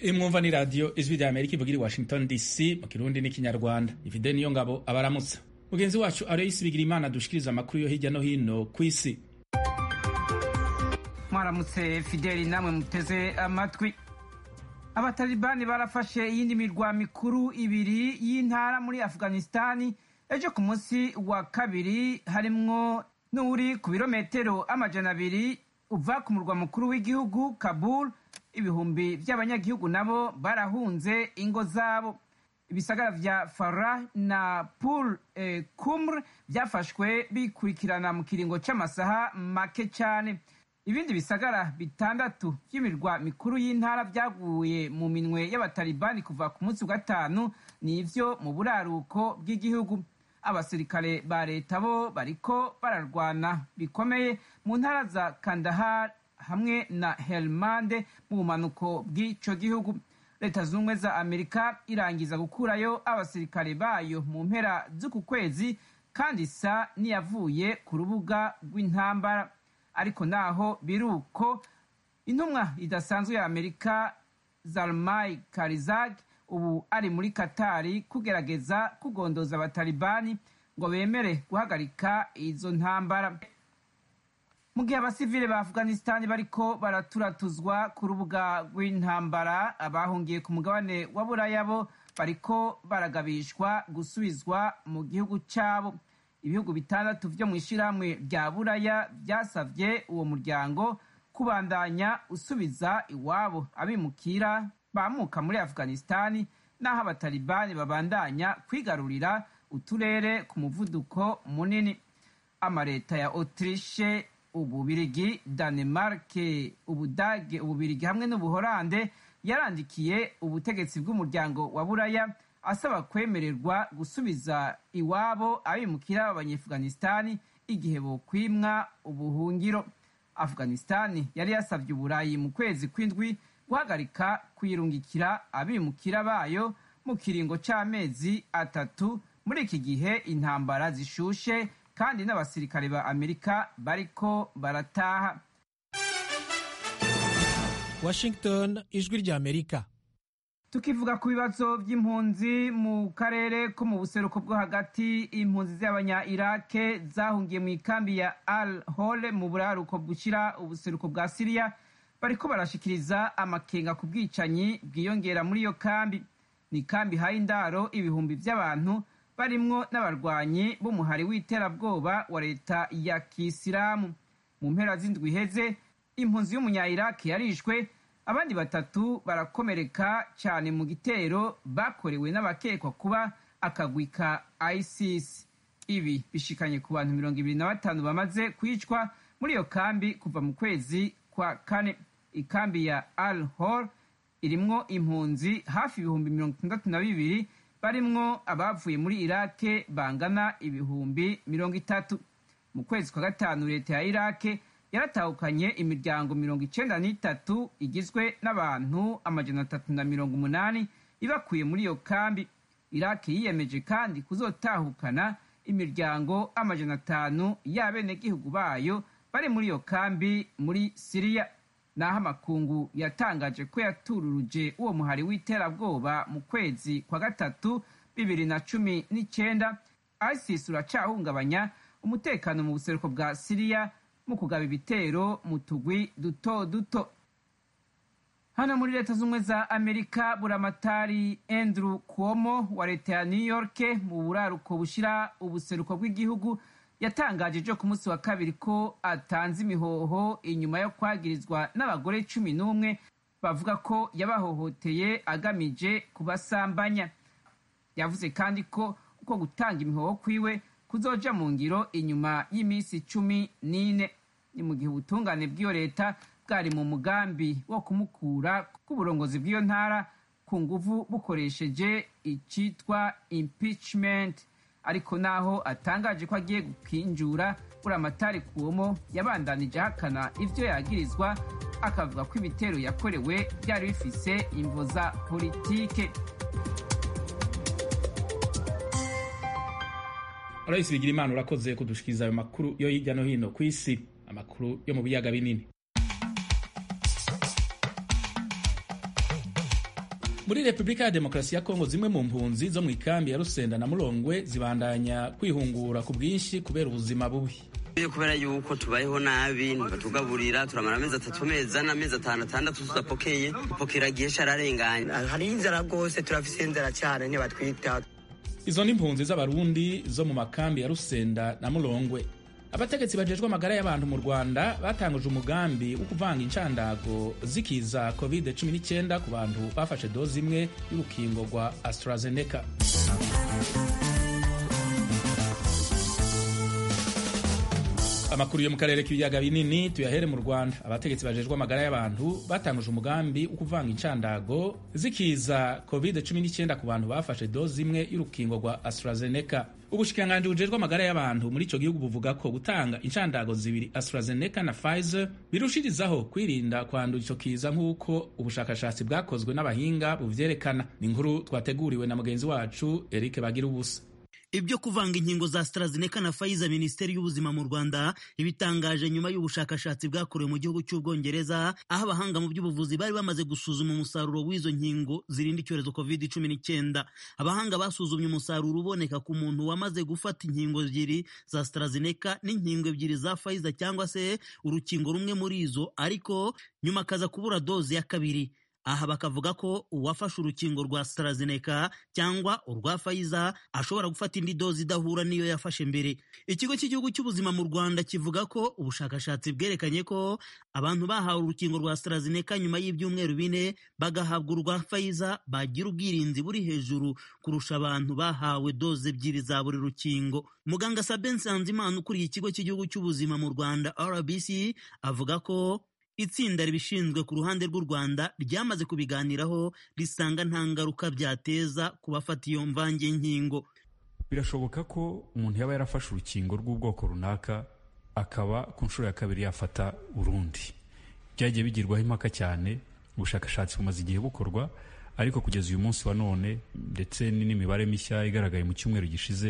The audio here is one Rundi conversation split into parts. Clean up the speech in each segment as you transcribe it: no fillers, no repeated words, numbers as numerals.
Imwumva ni radio Ijwi rya Amerika ivugira i Washington DC mu Kirundi n'ikinyarwanda. Ifide niyo ngabo abaramutsa. Mugenzi wacu Aloysi Bigirimana dushikiriza amakuru yo hirya no hino kw'isi. Mwaramutse Fideli, namwe muteze amatwi. Abatalibani barafashe iyindi mirwa mikuru ibiri y'intara muri Afghanistan ejo ku munsi wa kabiri, harimwo n'uri ku birometero 200 uva ku murwa mukuru w'igihugu Kabul. Ibihumbi by'abanyagihugu nabo barahunze ingo zabo. Ibisagara vya Farah na Pul Kumr byafashwe bikurikirana mu kiringo c'amasaha make cyane. Ibindi bisagara bitandatu by'imirwa mikuru y'intara byaguye mu minwe y'abatalibani kuva ku munsi wa gatanu, nivyo mu buraruko bw'igihugu. Abasirikare ba leta bo bariko bararwana bikomeye mu ntara za Kandahar hamwe na Helmand mu bumanuko bw'ico gihugu. Leta z'ubumwe za Amerika irangiza gukurayo abasirikare bayo mu mpera z'uku kwezi, kandi isa niyavuye ku rubuga rw'intambara. Ariko naho biruko, intumwa idasanzwe ya Amerika Zalmay Khalilzad ubu ari muri Katari kugerageza kugondoza abatalibani ngo bemere guhagarika izo ntambara. Mu gihe abasivile ba Afghanistan bariko baraturatuzwa ku rubuga rw'intambara, abahungiye ku mugabane wa Buraya bo bariko baragabishwa gusubizwa mu gihugu cabo. Ibihugu bitandatu vyo mw'ishirahamwe rya Buraya vyasavye uwo muryango kubandanya usubiza iwabo abimukira bamuka muri Afghanistan, naho abatalibani babandanya kwigarurira uturere ku muvuduko munini. Amareta ya Autriche, Ububirigi, Danemark, Ubudage, Ububirigi hamwe n'Ubuholande yarandikiye ubutegetsi bw'umuryango wa Buraya asaba kwemererwa gusubiza iwabo abimukira b'Abanyafghanistan igihe bokwimwa ubuhungiro. Afghanistan yari yasavye Uburayi mu kwezi kw'indwi guhagarika kwirungikira abimukira bayo mu kiringo c'amezi 3 muri iki gihe intambara zishushe kandi n'abasirikare ba Amerika bariko barataha. Washington, Ijwi rya Amerika. Tukivuga ku bibazo by'impunzi mu karere ko mu buseruko bwo hagati, impunzi z'abanya-Iraq zahungiye mu ikambi ya Al-Hol mu buraruko bushira ubuseruko bwa Syria bariko barashikiriza amakenga ku bwicanyi bwiyongera muri iyo kambi. Ni kambi haye indaro ibihumbi by'abantu barimwo n'abarwanyi b'umuhari w'iterabwoba wa leta ya Kisilamu. Mu mpera z'indwi iheze, impunzi y'umunya-Iraq yarishwe, abandi 3 barakomereka cyane mu gitero bakorewe n'abakekwa kuba akagwi ka ISIS. Ibi bishikanye ku bantu 25 bamaze kwicwa muri iyo kambi kuva mu kwezi kwa kane. Ikambi ya Al-Hol irimwo impunzi hafi ibihumbi 62 barimwo abavuye muri Iraq bangana ibihumbi 30. Mu kwezi kwa gatanu leta ya Iraq yaratahukanye imiryango 93 igizwe n'abantu 380 ibakuye muri iyo kambi. Iraq yiyemeje kandi kuzotahukana imiryango 500 y'abenegihugu bayo bari muri iyo kambi muri Syria. Naho amakungu yatangaje ko yatururuje uwo muhari w'iterabwoba mu kwezi kwa gatatu 2019, ISIS uracahungabanya umutekano mu buseruko bwa Syria mu kugaba ibitero mu tugwi duto duto. Hano muri leta z'ubumwe za Amerika, buramatari Andrew Cuomo wa leta ya New York mu buraruko bushira ubuseruko bw'igihugu yatangaje ejo ku munsi wa kabiri ko atanze imihoho inyuma yo kwagirizwa n'abagore 11 bavuga ko yabahohoteye agamije kubasambanya. Yavuze kandi ko uko gutanga imihoho kwiwe kuzoja mu ngiro inyuma y'imisi 14. Ni mu gihe ubutungane bw'iyo leta bwari mu mugambi wo kumukura ku burongozi bw'iyo ntara ku nguvu bukoresheje icitwa impeachment. Ariko naho atangaje ko agiye gukinjura, buramatari Cuomo yabandanije ahakana ivyo yagirizwa, akavuga ko ibitero yakorewe byari bifise imvo za politike. Aloysi Bigirimana urakoze kudushikiriza ayo makuru yo hirya no hino kw'isi, amakuru yo mu biyaga binini. Muri Repubulika ya Demokarasi ya Kongo, zimwe mu mpunzi zo mu ikambi ya Rusenda na Mulongwe zibandanya kwihungura ku bwinshi kubera ubuzima bubi. Kubera yuko tubayeho nabi, batugaburira, turamara amezi 3 meza n'amezi 5 tudapokeye, pokera gihe shararenganye. Hari inzara gose, turafise inzara cyane ntibatwita. Izo ni impunzi z'abarundi zo mu makambi ya Rusenda na Mulongwe. Abategetsi bajejwe amagara y'abantu mu Rwanda batanguje umugambi wo kuvanga incandago zikiza COVID-19 ku bantu bafashe dozi imwe y'urukingo rwa AstraZeneca. Amakuru yo mu karere k'ibiyaga binini tuyahere mu Rwanda. Abategetsi bajejwe amagara y'abantu batanguje umugambi wo kuvanga incandago zikiza COVID-19 ku bantu bafashe dozi imwe y'urukingo rwa AstraZeneca. Ubushikiranganji bujejwe amagara y'abantu muri ico gihugu buvuga ko gutanga incandago zibiri AstraZeneca na Pfizer birushirizaho kwirinda kwandura ico kiza nk'uko ubushakashatsi bwakozwe n'abahinga buvyerekana. Ni inkuru twateguriwe na mugenzi wacu Eric Bagirubusa. Ibyo kuvanga inkingo za AstraZeneca na Pfizer, Minisiteri y'Ubuzima mu Rwanda ibitangaje nyuma y'ubushakashatsi bwakorewe mu gihugu cy'Ubwongereza, aho abahanga mu by'ubuvuzi bari bamaze gusuzuma umusaruro w'izo nkingo zirinda icyorezo COVID-19. Abahanga basuzumye umusaruro uboneka ku muntu wamaze gufata inkingo ebyiri za AstraZeneca n'inkingo ebyiri za Pfizer cyangwa se urukingo rumwe muri izo, ariko nyuma akaza kubura doze ya kabiri. Aha bakavuga ko uwafashe urukingo rwa AstraZeneca cyangwa urwa Pfizer ashobora gufata indi dozi idahura n'iyo yafashe mbere. Ikigo cy'igihugu cy'ubuzima mu Rwanda kivuga ko ubushakashatsi bwerekanye ko abantu bahawe urukingo rwa AstraZeneca nyuma y'ibyumweru 4 bagahabwa urwa Pfizer bagira ubwirinzi buri hejuru kurusha abantu bahawe doze ebyiri za buri rukingo. Muganga Sabin Nsanzimana ukuriye ikigo cy'igihugu cy'ubuzima mu Rwanda RBC avuga ko itsinda ribishinzwe ku ruhande rw'u Rwanda ryamaze kubiganiraho risanga nta ngaruka byateza ku bafata iyo mvange nkingo. Birashoboka ko umuntu yaba yarafashe urukingo rw'ubwoko runaka akaba ku nshuro ya kabiri yafata urundi. Byagiye bigirwaho impaka cyane, ubushakashatsi bumaze igihe bukorwa, ariko kugeza uyu munsi wa none ndetse n'imibare mishya igaragaye mu cyumweru gishize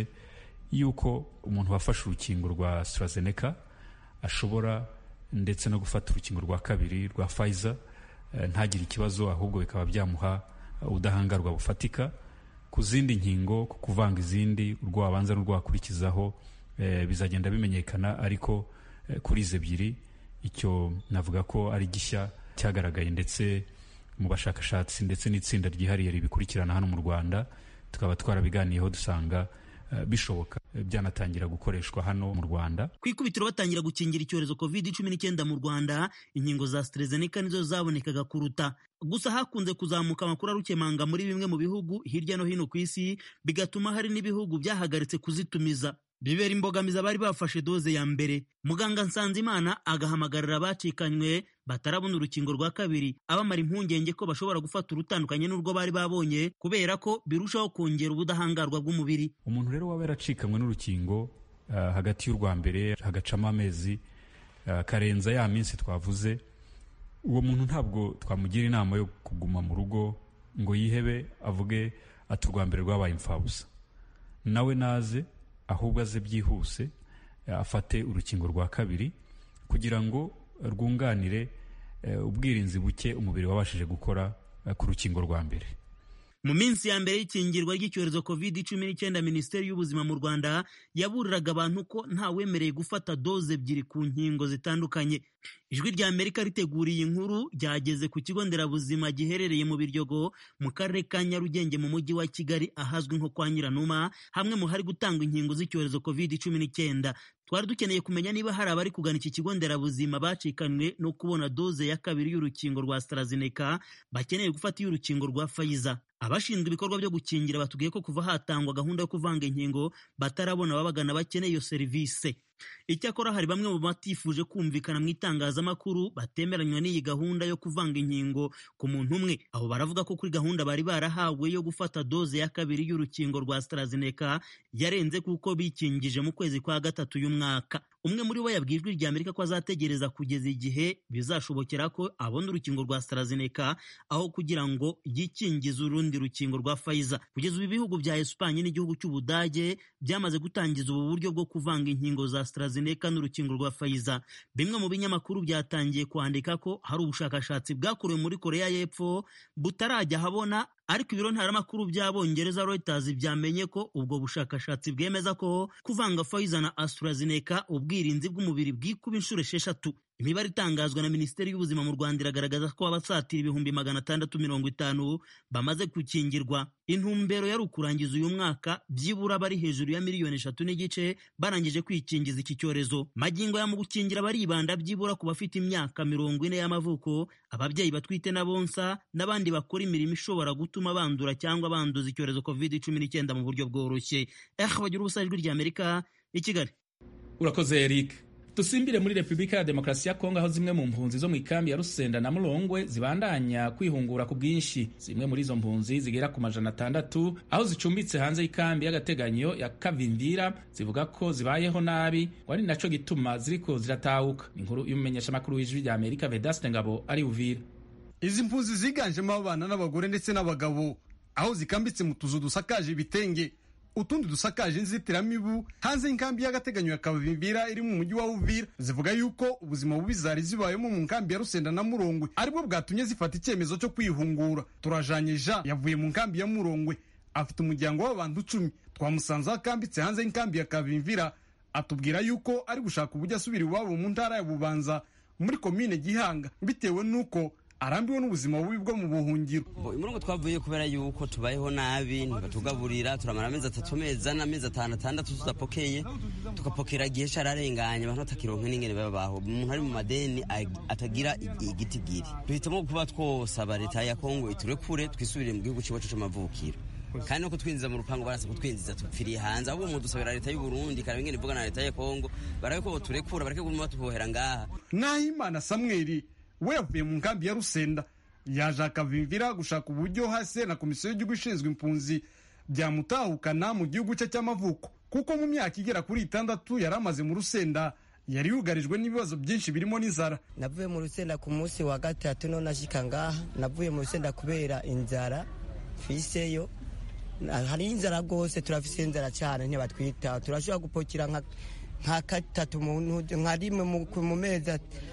yuko umuntu wafashe urukingo rwa AstraZeneca ashobora ndetse no gufata urukingo rwa kabiri rwa Pfizer ntagire ikibazo, ahubwo bikaba byamuha ubudahangarwa bufatika ku zindi nkingo. Kuvanga izindi urwo abanza n'urwakurikizaho bizagenda bimenyekana, ariko kuri izi ebyiri icyo navuga ko ari gishya cyagaragaye ndetse mu bashakashatsi ndetse n'itsinda ryihariye ribikurikirana hano mu Rwanda tukaba twarabiganiyeho dusanga bishoboka byanatangira gukoreshwa hano mu Rwanda. Ku ikubitiro batangira gukingira icyorezo COVID-19 mu Rwanda, inkingo za AstraZeneca nizo zabonekaga kuruta. Gusa hakunze kuzamuka amakuru arukemanga muri bimwe mu bihugu hirya no hino ku isi, bigatuma hari n'ibihugu byahagaritse kuzitumiza. Bibera imbogamiza bari bafashe doze ya mbere. Muganga Nsanzimana agahamagarira abacikanywe batarabona urukingo rwa kabiri abamara impungenge ko bashobora gufata urutandukanye n'urwo bari babonye kubera ko birushaho kongera ubudahangarwa bw'umubiri. Umuntu rero waba yaracikanywe n'urukingo hagati y'urwa mbere hagacamo amezi karenza ya minsi twavuze, uwo muntu ntabwo twamugira inama yo kuguma mu rugo ngo yihebe avuge ati urwa mbere rwabaye imfabusa. Nawe naze ahubwo aze byihuse afate urukingo rwa kabiri kugira ngo rwunganire ubwirinzi buke umubiri wabashije gukora ku rukingo rwa mbere. Mu minsi ya mbere y'ikingirwa ry'icyorezo COVID-19, Minisiteri y'Ubuzima mu Rwanda yaburiraga abantu ko nta wemereye gufata doze ebyiri ku nkingo zitandukanye. Ijwi rya Amerika riteguriye inkuru ryageze ku kigo nderabuzima giherereye mu Biryogo mu karere ka Nyarugenge mu mujyi wa Kigali ahazwi nko kwa Nyiranuma, hamwe mu hari gutangwa inkingo z'icyorezo COVID-19. Twari dukeneye kumenya niba hari abari kugana iki kigo nderabuzima bacikanwe no kubona doze ya kabiri y'urukingo rwa AstraZeneca bakeneye gufata y'urukingo rwa Pfizer. Abashinzwe ibikorwa byo gukingira batubwiye ko kuva hatangwa gahunda yo kuvanga inkingo batarabona ababagana bakeneye iyo serivisi. Icyakora hari bamwe mu batifuje kumvikana mu itangazamakuru batemeranywa n'iyi gahunda yo kuvanga inkingo ku muntu umwe. Aho baravuga ko kuri gahunda bari barahawe yo gufata doze ya kabiri y'urukingo rwa AstraZeneca yarenze kuko bikingije mu kwezi kwa gatatu y'umwaka. Umwe muri bo yabwiye Ijwi rya Amerika ko azategereza kugeza igihe bizashobokera ko abona urukingo rwa AstraZeneca aho kugira ngo yikingize urundi rukingo rwa Pfizer. Kugeza ubu ibihugu bya Espanye n'igihugu cy'Ubudage byamaze gutangiza ubu buryo bwo kuvanga inkingo za AstraZeneca n'urukingo rwa Pfizer. Bimwe mu binyamakuru byatangiye kwandika ko hari ubushakashatsi bwakorewe muri Korea y'Epfo butarajya habona, ariko ibiro ntaramakuru by'abongereza Reuters byamenye ko ubwo bushakashatsi bwemeza ko kuvanga Pfizer na AstraZeneca ubwirinzi bw'umubiri bwikuba inshuro 6. Imibare itangazwa na Minisiteri y'Ubuzima mu Rwanda iragaragaza ko abasatira 650 bamaze gukingirwa. Intumbero yari ukurangiza uyu mwaka byibura bari hejuru ya miliyoni 3.5 barangije kwikingiza iki cyorezo. Magingo ya mu gukingira baribanda byibura ku bafite imyaka 40 y'amavuko, ababyeyi batwite n'abonsa n'abandi bakora imirimo ishobora gutuma bandura cyangwa banduza icyorezo COVID-19 mu buryo bworoshye. Bagira ubusa ijwi ry'Amerika i Kigali. Urakoze Eric. Dusimbire muri Republika ya Demokarasi ya Kongo aho zimwe mu mpunzi zo mu ikambi ya Rusenda na Mulongwe zibandanya kwihungura ku bwinshi. Zimwe muri izo mpunzi zigera ku 600 aho zicumbitse hanze y'ikambi y'agateganyo ya Kavimvira zivuga ko zibayeho nabi, wari naco gituma ziriko ziratawuka. Inkuru y'umumenyesha makuru w'ijwi rya Amerika Vedaste Ngabo ari Uvira. Izi mpunzi ziganjemo abana n'abagore ndetse n'abagabo aho zikambitse mu tuzu dusakaje ibitenge, utundi dusakaje inzitiramibu hanze y'inkambi y'agateganyo ya Kavimvira iri mu mujyi wa Uvira. Zivuga yuko ubuzima bubi zari zibayemo mu nkambi ya Rusenda na Mulongwe aribwo bwatumye zifata icyemezo cyo kwihungura. Turajanye Jean yavuye mu nkambi ya Mulongwe, afite umuryango w'abantu 10. Twamusanze akambitse hanze y'inkambi ya Kavimvira, atubwira yuko ari gushaka uburyo asubira iwabo mu ntara ya Bubanza muri komine Gihanga bitewe nuko arambiwe n'ubuzima bubi bwo mu buhungiro. Imurongo twavuye kubera yuko tubayeho nabi, ntibatugaburira, turamara amezi 3 meza n'amezi 5 tudapokeye, tukapokera gihe cararenganye abantu batakironke n'ingene babaho. Umuntu ari mu madeni atagira igitigiri. Duhitamo kuba twosaba leta ya Kongo iturekure twisubire mu gihugu cyacu c'amavukiro. Kandi no kutwinjiza mu rupango barasa kutwinjiza tupfiriye hanze, ahubwo umuntu dusabira leta y'u Burundi kandi ngene ivuga na leta ya Kongo baraye ko turekura bareke guma batubohera ngaha. Nahimana Samuel we yavuye mu nkambi ya Rusenda yaje Kavimvira gushaka uburyo hase na komisiyo y'igihugu ishinzwe impunzi byamutahukana mu gihugu cye cy'amavuko, kuko mu myaka igera kuri 6 yaramaze mu Rusenda yari yugarijwe n'ibibazo byinshi birimo n'inzara. Navuye mu Rusenda ku munsi wa 3 none ashika ngaha. Navuye mu Rusenda kubera inzara fiseyo, hari inzara gose, turafise inzara cyane ntibatwita, turashobora gupokira nka 3 muntu nka rimwe mu mezi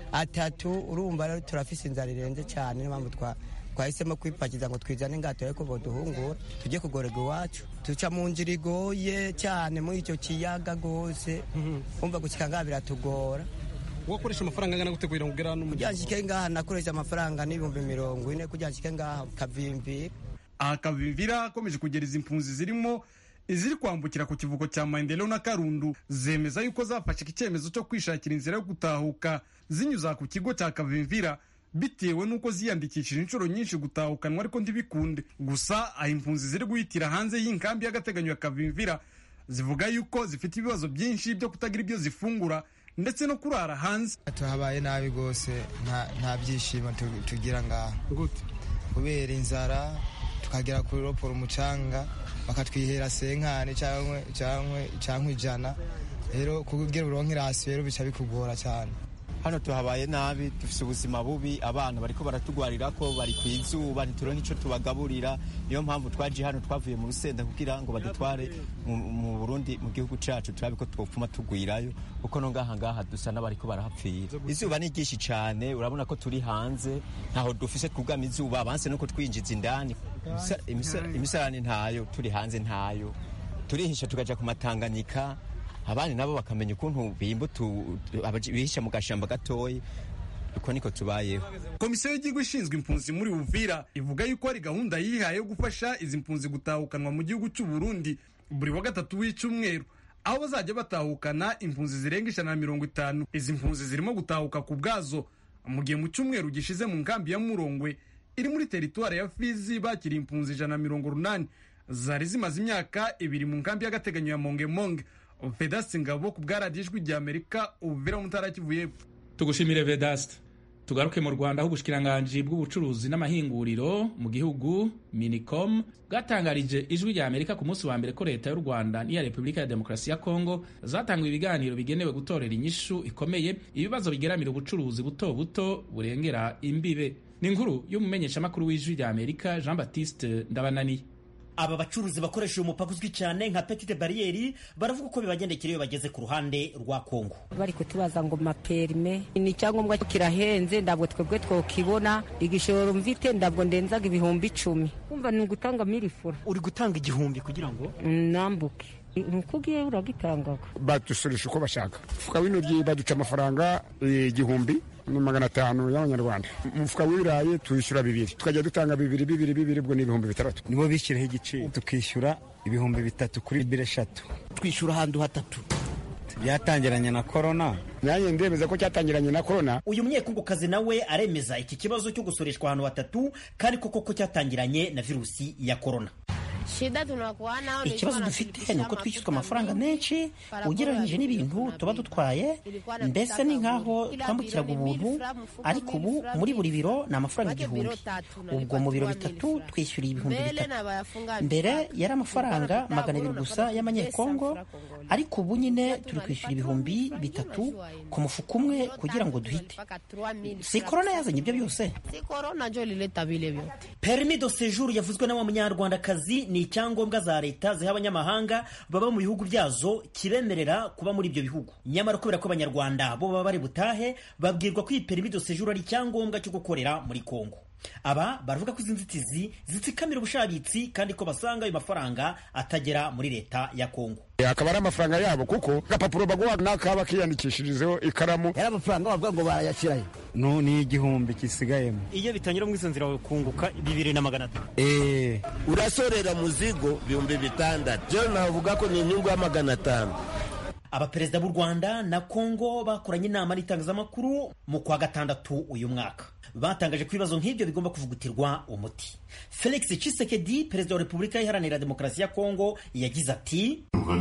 3. Urumva rero turafise inzara irenze cyane, niyo mpamvu twahisemo kwipakiza ngo twizane ngato ariko boduhungura tujye kugorega iwacu. Tuca mu nzira igoye cyane muri icyo kiyaga gose, umva gukika ngaha biratugora. Wakoresha amafaranga angana gute kugira ngo ugera no mu kujya ngaha? Nakoresha amafaranga n'ibihumbi 40 kujya ngaha Kavimvira. Kavimvira akomeje kugereza impunzi zirimo iziri kwambukira ku kivuko cya Maendeleo na Karundu zemeza yuko zafashe icyemezo cyo kwishakira inzira yo gutahuka zinyuza ku kigo cya Kavimvira bitewe nuko ziyandikishije inshuro nyinshi gutahukanwa ariko ntibikunde. Gusa impunzi ziri guhitira hanze y'inkambi y'agateganyo ya Kavimvira zivuga yuko zifite ibibazo byinshi byo kutagira ibyo zifungura ndetse no kurara hanze. Tuhabaye nabi gose, nta byishimo tugira ngaha kubera inzara, tukagera kuri roporo umucanga bakatwihera senkane cyangwa ijana, rero kugira uronke irasi rero bica bikugora cyane. Hano tuhabaye nabi, dufise ubuzima bubi, abantu bariko baratugwarira ko bari kwizuba, ntituronke ico tubagaburira. Niyo mpamvu twaje hano, twavuye mu Rusenda kugira ngo badutware mu Burundi, mu gihugu cacu, turabe ko twopfuma tugwirayo kuko no ngaha dusa n'abariko barahapfira. Izuba ni ryinshi cyane, urabona ko turi hanze, ntaho dufise twugama izuba, abanse nuko twinjiza indani. Imisarani ntayo, turi hanze ntayo, turihisha tukaja ku Matanganyika, abandi nabo bakamenya ukuntu bimbo bihisha mu gashamba gatoyi. Uko niko tubayeho. Komisiyo y'igihugu ishinzwe impunzi muri Uvira ivuga yuko ari gahunda yihaye yo gufasha izi mpunzi gutahukanwa mu gihugu cy'u Burundi buri wa 3 w'icyumweru, aho bazajya batahukana impunzi zirenga 150. Izi mpunzi zirimo gutahuka ku bwazo mu gihe mu cyumweru gishize mu nkambi ya Mulongwe iri muri teritwari ya Fizi bakiri impunzi 180 zari zimaze imyaka 2 mu nkambi y'agateganyo ya Mongemonge. Vedaste Ngabo ku bwaradijwe rya Amerika Uvira mu ntara Kivu y'Epfo. Tugushimire Vedaste. Tugaruke mu Rwanda aho ubushikiranganje bw'ubucuruzi n'amahinguriro mu gihugu Minicom bwatangarije ijwi rya Amerika ku munsi wa mbere ko leta y'u Rwanda n'iya Republika ya Demokarasi ya Kongo zatanguye ibiganiro bigenewe gutorera inyishu ikomeye ibibazo bigeramira ubucuruzi buto burengera imbibe. Ni inkuru y'umumenyesha makuru w'ijwi rya Amerika Jean Baptiste Ndabanani. aba bacuruzi bakoresha uyu mupaka uzwi cyane nka petite barriere baravuga ko bibagendekera iyo bageze ku ruhande rwa Kongo. Bari kutubaza ngo maperime ni icyangombwa kirahenze, ndabwo twebwe twokibona, igishoro mvite ndabwo ndenzaga 10,000. Kumva ni ugutanga milifura. Uri gutanga 1,000 kugira ngo nambuke. Nukugiye uragitangaga. Batusurisha uko bashaka. Fuka w'intoryi baduca amafaranga 1,500 y'abanyarwanda. Umufuka w'ibirayi tuyishyura 2 tukajya dutanga 2 ubwo ni 6,000. Nibo bishyiraho igiciro tukishyura 3,000 kuri bire 3 twishyura ahantu 3. Byatangiranye na corona. Nanjye ndemeza ko cyatangiranye na corona. Uyu munyekongokazi nawe aremeza iki kibazo cyo gusoreshwa ahantu 3 kandi koko cyatangiranye na virusi ya corona. Ikibazo dufite ni uko twishyuzwa amafaranga menshi ugereranyije n'ibintu tuba dutwaye, mbese ni nk'aho twambukiraga ubuntu, ariko ubu muri buri biro ni amafaranga 1,000. Ubwo mu biro 3 twishyuriye 3,000. Mbere yari amafaranga 200 gusa y'amanyekongo, ariko ubu nyine turi kwishyura 3,000 ku mufuka umwe kugira ngo duhite. Si corona yazanye ibyo byose. Permis de séjour yavuzwe na wa munyarwandakazi ni icyangombwa za leta ziha abanyamahanga baba mu bihugu byazo kibemerera kuba muri ibyo bihugu. Nyamara kubera ko abanyarwanda bo baba bari butahe babwirwa ko iyi permis de séjour ari icyangombwa cyo gukorera muri Kongo. Aba baravuga ko izi nzitizi zitsikamira ubushabitsi kandi ko basanga ayo mafaranga atagera muri leta ya Kongo. Akaba ari amafaranga yabo kuko agapapuro baguha nakaba kiyandikishirizeho ikaramu. Yari amafaranga bavuga ngo barayashyirayo. No ni 1,000 kisigayemo. Iyo bitangira mu isanzira kunguka 2,500. Urasorera muzigo 600. Je navuga ko ni inyungu ya 500. Abaperezida b'u Rwanda na Kongo bakoranye inama n'itangazamakuru mu kwa gatandatu uyu mwaka. Batangaje ko ibibazo nk'ibyo bigomba kuvugutirwa umuti. Felix Tshisekedi, perezida wa Repubulika Iharanira Demokarasi ya Kongo, yagize ati: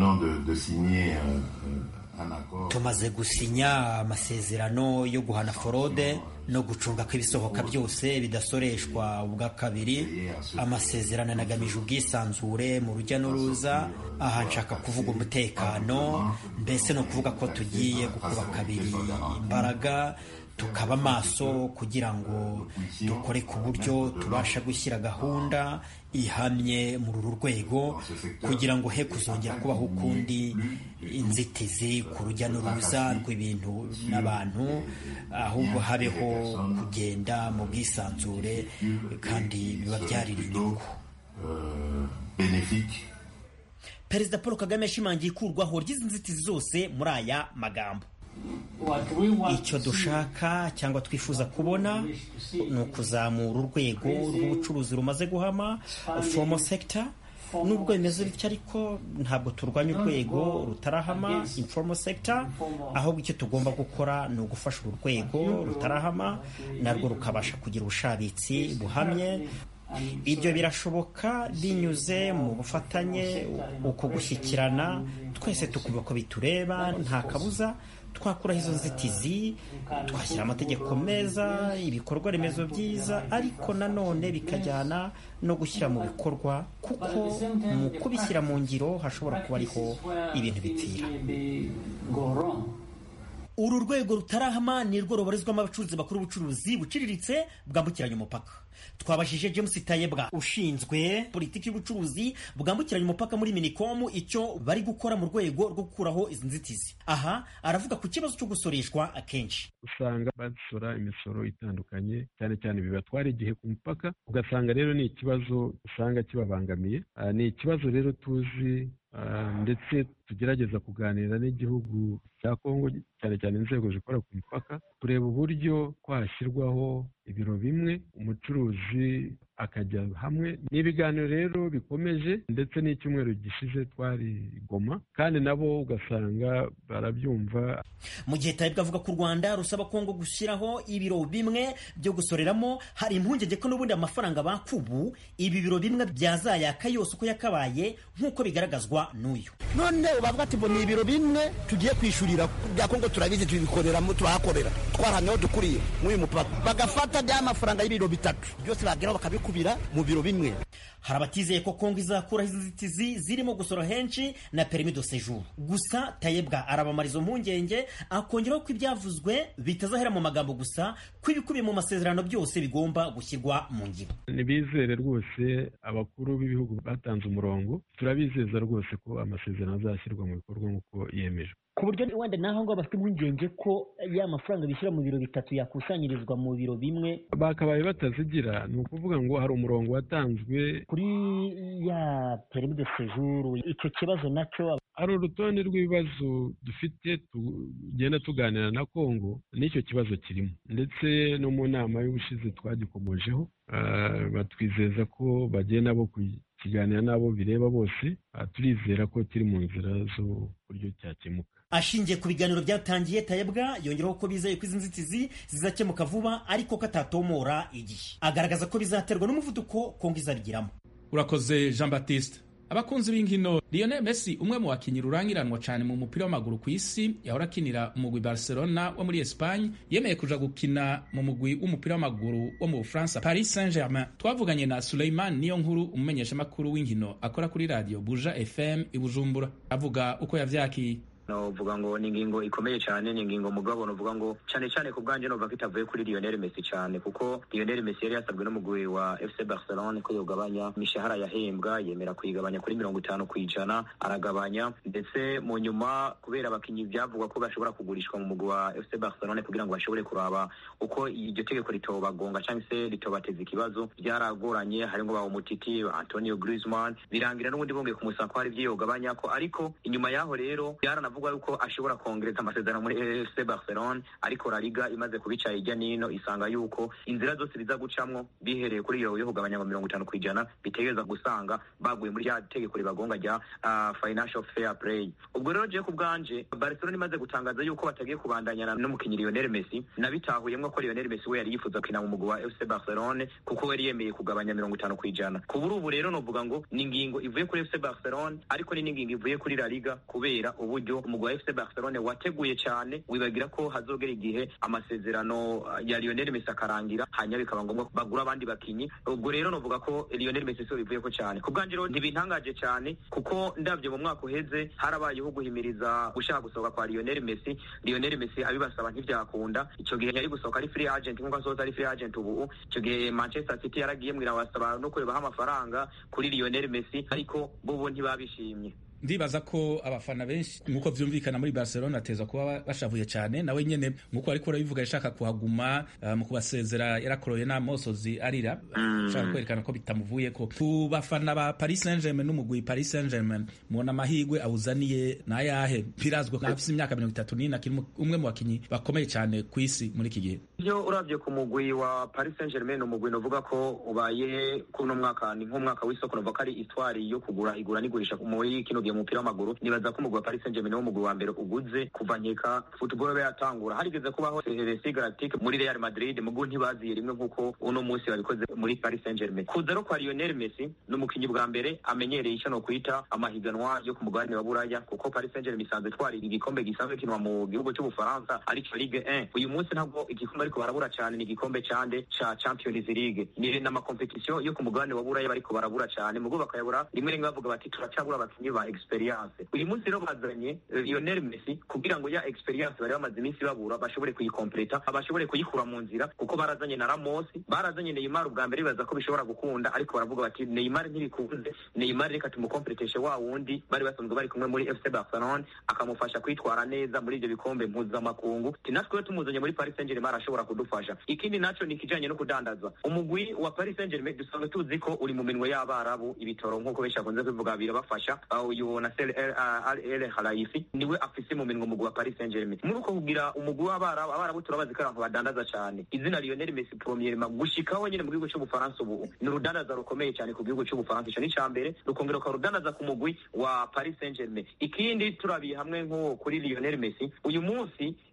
tumaze gusinya amasezerano yo guhana forode no gucunga ko ibisohoka byose bidasoreshwa ubwa kabiri. Amasezerano anagamije ubwisanzure mu rujya n'uruza. Aha nshaka kuvuga umutekano, mbese no kuvuga ko tugiye gukuba kabiri imbaraga, tukaba maso kugira ngo dukore ku buryo tubasha gushyira gahunda ihamye muri uru rwego kugira ngo he kuzongera kubaho ukundi inzitizi ku rujya n'uruza rw'ibintu n'abantu, ahubwo habeho kugenda mu bwisanzure kandi biba byarira inyungu. Perezida Paul Kagame yashimangiye ikurwaho ry'izi nzitizi zose muri aya magambo: icyo dushaka cyangwa twifuza kubona ni ukuzamura urwego rw'ubucuruzi rumaze guhama, formal sector. Nubwo bimeze bityo ariko ntabwo turwanya urwego rutarahama, informal sector, ahubwo icyo tugomba gukora ni ugufasha uru rwego rutarahama narwo rukabasha kugira ubushabitsi buhamye. Ibyo birashoboka binyuze mu bufatanye, uko gushyikirana, twese tukumva ko bitureba, nta kabuza twakuraho izo nzitizi, twashyira amategeko meza, ibikorwa remezo byiza, ariko nanone bikajyana no gushyira mu bikorwa, kuko mu kubishyira mu ngiro hashobora kuba ariho ibintu bipfira. Uru rwego rutarahama ni rwo rubarizwamo abacuruzi bakora ubucuruzi buciriritse bwambukiranya umupaka. Twabashije James Tayebwa ushinzwe politiki y'ubucuruzi bwambukiranya umupaka muri Minicom icyo bari gukora mu rwego rwo gukuraho izi nzitizi. Aha aravuga ku kibazo cyo gusoreshwa akenshi. Usanga basora imisoro itandukanye cyane cyane bibatwara igihe ku mupaka, ugasanga rero ni ikibazo usanga kibabangamiye. Ni ikibazo rero tuzi ndetse tugerageza kuganira n'igihugu cya Kongo cyane cyane inzego zikora ku mipaka kureba uburyo kwashyirwaho ibiro bimwe umucuruzi akajya hamwe. N'ibiganiro rero bikomeje, ndetse n'icyumweru gishize twari Goma kandi nabo ugasanga barabyumva. Mu gihe Tayebwa avuga ko u Rwanda rusaba Kongo gushyiraho ibiro bimwe byo gusoreramo, hari impungenge ko n'ubundi amafaranga bakubu ibi biro bimwe byazayaka yose uko yakabaye nk'uko bigaragazwa n'uyu. None bavuga ati ni ibiro bimwe tugiye kwishurira bya Kongo, turabizi tubikoreramo, turahakorera, twaraneho dukuriye muri mupaka, bagafata bya mafaranga y'ibiro 3 byose bageraho bakabikubira mu biro bimwe. hari abatizeye ko Kongo izakuraho inzitizi zirimo gusora henshi na permis de séjour. Gusa Tayebwa arabamariza impungenge, akongeraho ko ibyavuzwe bitazahera mu magambo gusa, ko ibikubiye mu masezerano byose bigomba gushyirwa mu ngiro. Nibizere rwose abakuru b'ibihugu batanze umurongo, turabizeza rwose ko amasezerano azashyirwa mu bikorwa nk'uko yemejwe. Ku buryo wenda naho ngo bafite impungenge ko ya mafaranga bishyura mu biro bitatu yakusanyirizwa mu biro bimwe, bakabaye batazigira. Ni ukuvuga ngo hari umurongo watanzwe kuri ya permis de séjour. Icyo kibazo nacyo hari urutonde rw'ibibazo dufite tugenda tuganira na Kongo, n'icyo kibazo kirimo, ndetse no mu nama y'ubushize twagikomojeho. Batwizeza ko bagenda bo kukiganira n'abo bireba bose. Turizera ko kiri mu nzira zo buryo cyakemuka. Ashingiye ku biganiro byatangiye, Tayebwa yongeraho ko bizeye ko izi nzitizi zizakemuka vuba, ariko ko atatomora igihe. Agaragaza ko bizaterwa n'umuvuduko Kongo izabigiramo. Urakoze Jean Baptiste. Abakunzi b'inkino, Lionel Messi, umwe mu bakinyi rurangiranwa cyane mu mupira w'amaguru ku isi, yahora akinira umugwi Barcelona wo muri Espagne, yemeye kuja gukina mu mugwi w'umupira w'amaguru wo mu Bufaransa, Paris Saint-Germain. Twavuganye na Suleiman Niyonkuru, umumenyeshamakuru w'inkino akora kuri radio Buja FM i Bujumbura, avuga uko yavyakiye. Novuga ngo ni ingingo ikomeye cyane, ni ingingo mugabo novuga ngo cyane kuri bwanje novuga ko itavuye kuri Lionel Messi cyane, kuko Lionel Messi yari yasabwe n'umugwi wa FC Barcelona ko yogabanya imishahara yahembwa, yemera kuyigabanya kuri 50%, aragabanya. Ndetse mu nyuma kubera abakinyi byavugwa ko bashobora kugurishwa mu mugwi wa FC Barcelona kugira ngo bashobore kuraba uko iryo tegeko ritobagonga cyangwa se ritobateza ikibazo, byaragoranye. Hari ngo ba Umutiti, Antonio Griezmann, birangira n'ubundi bongeye kumusaba ko hari byiyogabanya ko, ariko inyuma yaho rero avuga yuko ashobora kongereza amasezerano muri FC Barcelona, ariko La Liga imaze kubica ijya nino isanga yuko inzira zose biza gucamwo bihereye kuri iyo kugabanya ngo 50% bitegereza gusanga baguye muri ya tegeko ribagonga rya financial fair play. Ubwo rero je ku bwanje Barcelona imaze gutangaza yuko batagiye kubandanyana n'umukinyi Lionel Messi, nabitahuyemwo ko Lionel Messi we yari yifuza kina mu mugwi wa FC Barcelona kuko yari yemeye kugabanya 50%. Kubura ubu rero novuga ngo ni ingingo ivuye kuri FC Barcelona, ariko ni ingingo ivuye kuri La Liga kubera uburyo umugwi wa FC Barcelona wateguye cyane, wibagira ko hazogera igihe amasezerano ya Lionel Messi akarangira, hanyuma bikaba ngombwa bagura abandi bakinyi. Ubwo rero novuga ko Lionel Messi so bivuye ko cyane. Ku bwanje rero ntibintangaje cyane, kuko ndavye mu mwaka uheze harabayeho guhimiriza gushaka gusohoka kwa Lionel Messi. Lionel Messi abibasaba ntibyakunda, icyo gihe yari gusohoka ari free agent, nkuko asohoka ari free agent. Ubu icyo gihe Manchester City yaragiye mwira wasaba no kurebaho amafaranga kuri Lionel Messi, ariko bo ntibabishimye. Ndibaza ko abafana benshi nkuko vyumvikana muri Barcelona ateza kuba bashavuye cyane, nawe nyene nkuko ariko arabivuga yashaka kuhaguma mu kubasezera, yarakoroye n'amosozi arira, ashaka kwerekana ko bitamuvuye ko. Ku bafana ba Paris Saint-Germain n'umugwi Paris Saint-Germain, mubona amahigwe awuzaniye nayahe? Birazwe ko afite imyaka 34 akiri umwe mu bakinyi bakomeye cyane ku isi muri iki gihe. Iyo uravye ku mugwi wa Paris Saint-Germain, umugwi novuga ko ubaye kuno mwaka ni nk'umwaka w'isoko, novuga ko ari histoire yo igura n'igurisha muri kino umupira w'amaguru. Nibaza ko umugwi wa Paris Saint-Germain wo mugwi wa mbere uguze kuva nkeka football yatangura. Harigeze kubaho Galactique muri Real Madrid, mugwi ntibaziye rimwe nkuko uno munsi babikoze muri Paris Saint-Germain. Kuza ro kwa Lionel Messi n'umukinyi bwa mbere amenyereye icyo no kwita amahiganwa yo ku mugabane wa Buraya, kuko Paris Saint-Germain isanzwe twari igikombe gisanzwe kinwa mu gihugu cy'u Bufaransa aricyo Ligue 1. Uyu munsi ntabwo igikombe ariko barabura cyane, ni igikombe cyande cha Champions League. Ni na competition yo ku mugabane wa Buraya bariko barabura cyane, mugwi bakayabura rimwe bavuga bati turacabura abakinyi ba experience. Uyu munsi rero bazanye Lionel Messi kugira ngo ya experience bari bamaze iminsi babura bashobore kuyikompleta, abashobore kuyikura mu nzira, kuko barazanye na Ramos, barazanye Neymar ubwa mbere bibaza ko bishobora gukunda, ariko baravuga bati Neymar ntibikunze, Neymar reka tumukompleteshe wa wundi bari basanzwe bari kumwe muri FC Barcelona, akamufasha kwitwara neza muri ibyo bikombe mpuzamakungu. Tinatwe tumuzanye muri Paris Saint-Germain arashobora kudufasha. Ikindi naco ni kijanye no kudandaza. Umugwi wa Paris Saint-Germain dusanzwe tuzi ko uri mu minwe y'Abarabu, ibitoro nkuko beshakunze kuvuga birabafasha. Uyu na El Khalifi niwe afise mu minwe umugwi wa Paris Saint-Germain. Muri uko kugira umugwi w'Abarabu turabazi ko abantu badandaza cyane. Izina Lionel Messi premièrement gushikaho nyine mu gihugu cy'u Bufaransa ubu ni urudandaza rukomeye cyane ku gihugu cy'u Bufaransa. Ico ni cambere rukongera ko rudandaza ku mugwi wa Paris Saint-Germain. Ikindi turabiye hamwe nko kuri Lionel Messi, uyu munsi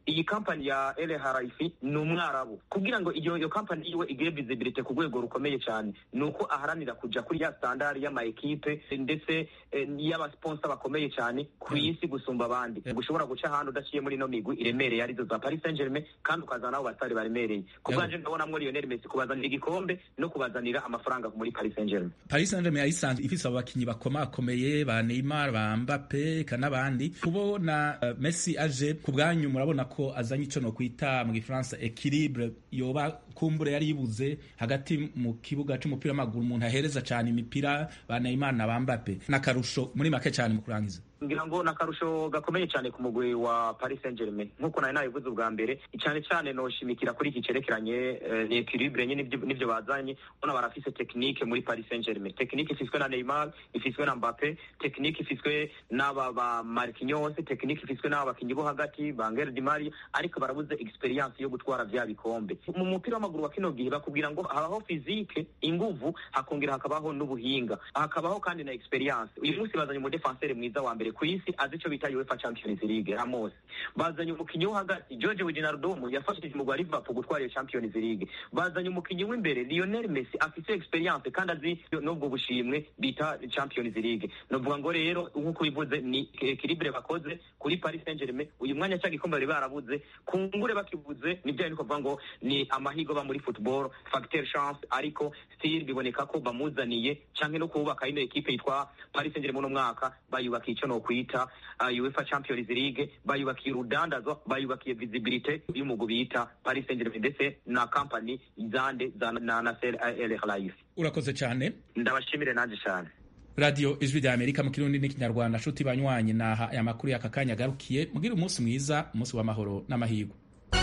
iyi kampani ya El Haraifi ni umwarabu. Kugira ngo iyo kampani yiwe igire visibility ku rwego rukomeye cyane, nuko aharanira kuja kuri ya standard y'ama equipe ndetse y'abasponsor bakomeye cyane ku isi gusumba abandi. Gushobora guca ahantu udaciye muri no migwi iremereye arizo za Paris Saint-Germain kandi ukazana abo basare baremereye. Kubanje ndabona muri Lionel Messi kubazanira igikombe no kubazanira amafaranga muri Paris Saint-Germain. Paris Saint-Germain ayisanzwe ifise abakinyi bakomakomeye ba Neymar, ba Mbappe kanabandi. Kubona Messi aje kubwanyu murabona ko azanye ico no kwita mu Gifaransa equilibre yoba kumbure yari yibuze hagati mu kibuga c'umupira w'amaguru, umuntu ahereza cyane imipira ba Neymar na ba Mbappe. Nakarusho muri make cyane mu kurangiza. Ngira ngo nakarusho gakomeye cyane ku mugwi wa Paris Saint-Germain nkuko nayo nabivuze ubwa mbere, cyane no shimikira kuri iki cerekeranye ni equilibre nyine nivyo bazanye. Ona barafise technique muri Paris Saint-Germain, technique ifiswe na Neymar, ifiswe na Mbappe, technique ifiswe n'aba ba Marquinhos, technique ifiswe n'aba bakinyi bo hagati ba Angel Di Maria, ariko barabuze experience yo gutwara vya bikombe. Mu mupira w'amaguru wa kino gihe bakubwira ngo habaho physique, inguvu, hakongera hakabaho n'ubuhinga, hakabaho kandi na experience. Uyu munsi bazanye mu defenseur mwiza wa mbere ku isi azi icyo bita UEFA Champions League, Ramos. Bazanye umukinyi wo hagati Jorge Wijnaldum yafashije umugwi wa Liverpool gutwara iyo Champions League. Bazanye umukinyi w'imbere Lionel Messi afite experience kandi azi n'ubwo bushimwe bita Champions League. Novuga ngo rero nkuko bivuze ni equilibre bakoze kuri Paris Saint-Germain. Uyu mwanya cy'igikombe bari barabuze, kungure bakibuze nibyo ariko kuvuga ngo ni amahigo ba muri football, facteur chance, ariko still biboneka ko bamuzaniye canke no kubaka ino equipe yitwa Paris Saint-Germain no mwaka bayubaka icyo no kwita UEFA Champions League, bayubakiye urudandazwa, bayubakiye visibility y'umugwi bita Paris Saint-Germain ndetse na company zande za Nasser El Khelaifi. Urakoze cyane, ndabashimire nanje cyane. Radio Ijwi rya Amerika mu Kirundi n'Ikinyarwanda. Shuti banywanyi naha aya makuru y'akakanya garukiye, mugira umunsi mwiza, umunsi w'amahoro n'amahirwe.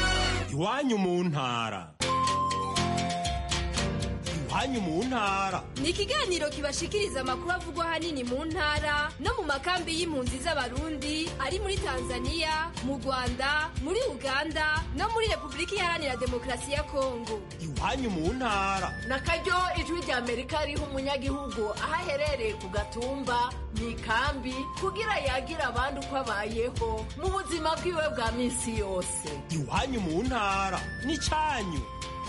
Iwanyu mu ntara. Iwanyu mu ntara ni ikiganiro kibashikiriza amakuru avugwa hanini mu ntara no mu makambi y'impunzi z'abarundi ari muri Tanzania, mu Rwanda, muri Uganda no muri Republika Iharanira Demokarasi ya Kongo. Iwanyu mu ntara nakaryo Ijwi rya Amerika riha umunyagihugu aho aherereye ku gatumba mu ikambi kugira yagira abandi uko abayeho mu buzima bwiwe bwa minsi yose. Iwanyu mu ntara ni cyanyu.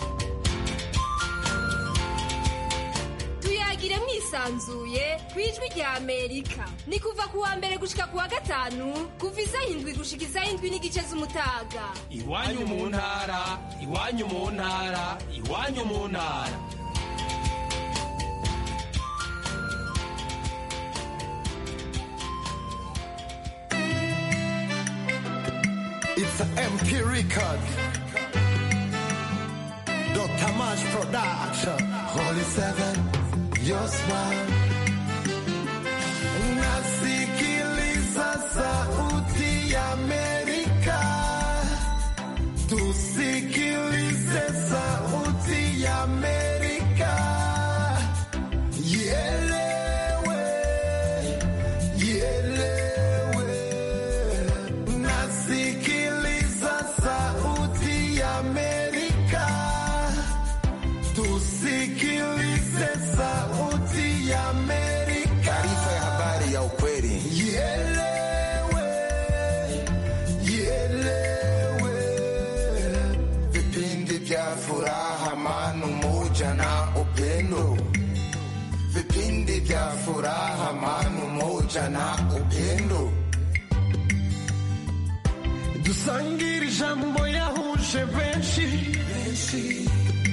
Tuyagire mwisanzuye ku Ijwi rya Amerika. Ni kuva ku wa mbere gushika ku wa gatanu kuva isaha 7 gushika isaha 7 n'igice z'umutaga. Iwanyu mu ntara, iwanyu mu ntara, iwanyu mu ntara. It's an MP record. Dr. Mash Production. Holy Seven, your smile. Nasikiliza sauti ya Amerika. Tusikilize sauti ya Amerika. Ielewe, ielewe. Nasikiliza sauti ya Amerika. Tusikilize sauti ya Amerika. Taarifa ya habari ya ukweli. Ielewe, ielewe. Vipindi vya furaha, amani, umoja na upendo. Vipindi vya furaha, amani, umoja na upendo. Dusangire ijambo yahuje benshi.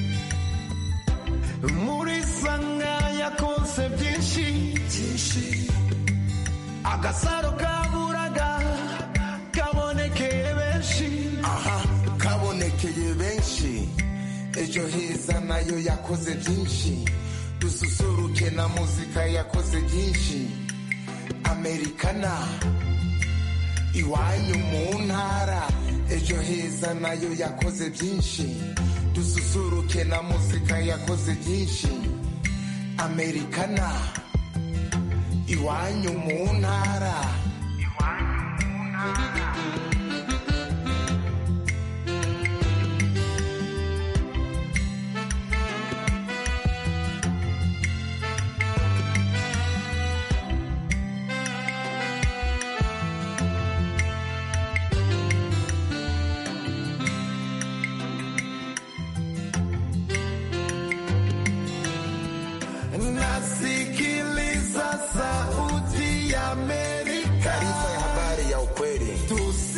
Muri sanga yakonse byinshi. Agasaro kaburaga kabonekeye benshi. Aha, kabonekeye benshi. Ejo heza nayo yakoze byinshi. Dususuruke na muzika yakoze byinshi. Americana, iwanyu mu ntara. Ejo heza nayo yakoze byinshi. Dususuruke na muzika yakoze byinshi. Americana, iwanyu mu ntara. tous